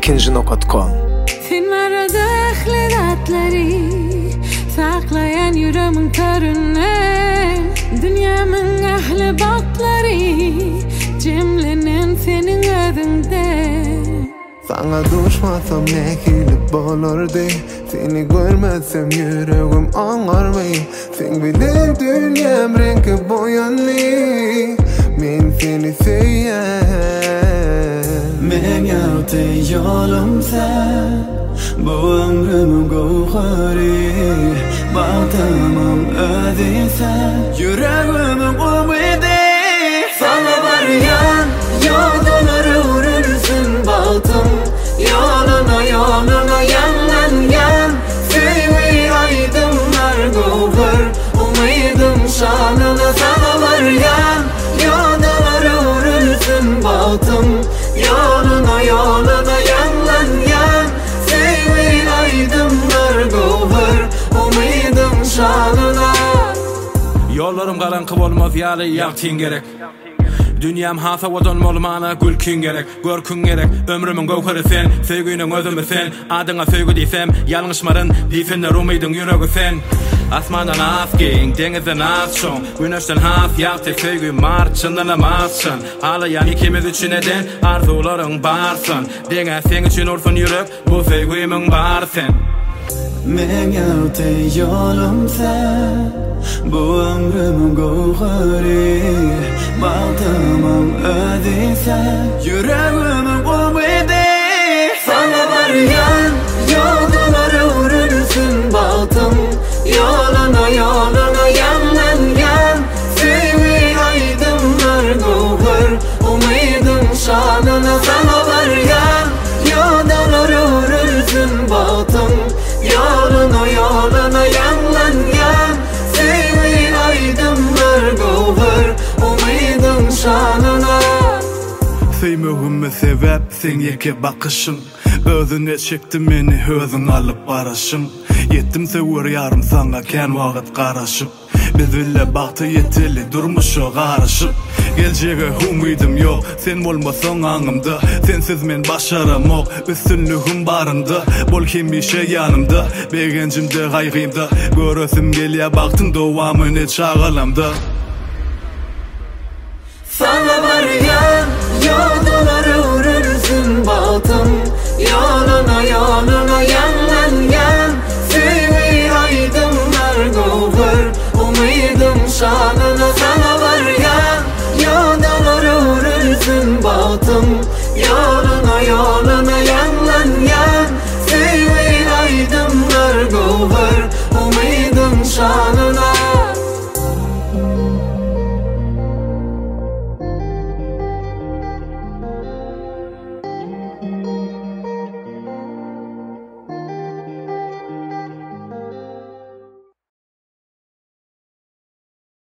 kinji.com. Fin arada ahliratları saklayan yüreğimin körüne, dünyamın ahli bakları cemlenen senin adında. Sana düşmasam ne hilip olurdu, seni görmezsem yüreğim ağarmay. Sen bilir dünyam rengi boyanlı, men seni seyen. Men yavdi yolum sen, bu ömrümün gavhari. Bağtamam ödi sen, yüreğimin umidi. Sana varyan yolları vurursun bağtım. Yoluna yoluna yandan yan, sevmeyi aydınlar gavhar. Umidim şanına sana varyan yolları vurursun bağtım. Yoluna yoluna yandan yan, sevmeyi aydınlar gavhar. Umidim şanına. Yollarım qarankı bolmaz ýaly ýagtyn gerek. Dünyam hasa wazanmaly mana gülkün gerek, görkün gerek. Ömrümün gowhary sen, sevginiň özümi sen. Adyňa söýgü diýsem, ýalňyşmaryn diýsenler umydyň ýüregi sen. Asmandan az giň, deňizden az şoň, güneşden has ýagty söýgü mar, çyndanamassyn. Alaýan ikimiz üçin eden arzularyň barsyn. Deňe sen üçin ursun ýürek, bu söýgümiň bar sen. Men yavdi yolum sen, bu ömrümün gavhari. Bağtamam ödi sen, yüreğimin umidi. Sana varyan yolları vurursun bağtım. Yoluna yoluna yandan yan, sevmeyi aydınlar gavhar. Umidim şanına sana varyan yolları vurursun bağtım. Yoluna yoluna yandan yan, sevmeyi aydınlar gavhar. Umidim şanına. Sevmegime sebep sen ýeke bakışyň. Özüne çekdi meni özüň alyp baraşyň. Yetdim sewer ýarym sana kän wagt garaşyp. Biz bile bagty ýeteli durmuşa garaşyp. Geljege umidim ýok, sen bolmasaň aňymda. Sensiz men başaramok, üstünlügim barynda. Bol kim bir şey ýanymda, begenjimde gaýgymda. Göresim gelýär bagtyň dowamyny çagalamda. Sana varyan yolları vurursun bağtım. Yoluna yoluna yandan yan, sevmeyi aydınlar gavhar. Umidim şanına sana varyan yolları vurursun bağtım. Yoluna yoluna yandan yan, sevmeyi aydınlar gavhar. Umidim şanına.